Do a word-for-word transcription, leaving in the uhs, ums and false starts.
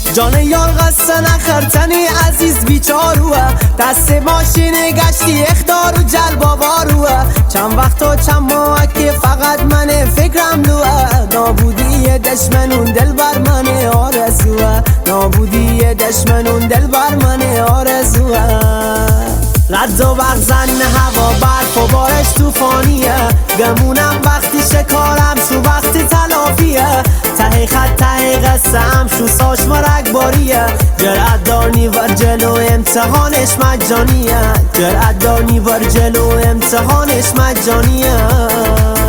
جان یار قصه نخرتنی عزیز بیچاروه، دست ماشین گشتی اختار و جلب آواروه. چند وقت و چند ماه که فقط من فکرم دوه، نابودی دشمنون دل بر من آرزوه، نابودی دشمنون دل بر من آرزوه. رد و بغزن هوا برف و بارش توفانیه، گمونم وقتی شکارم شو وقتی تلافیه. ته خط ته قسم شو ساش مرگ باریه، جرأت دانی ور جلو امتحانش مجانیه، جرأت دانی ور جلو امتحانش مجانیه.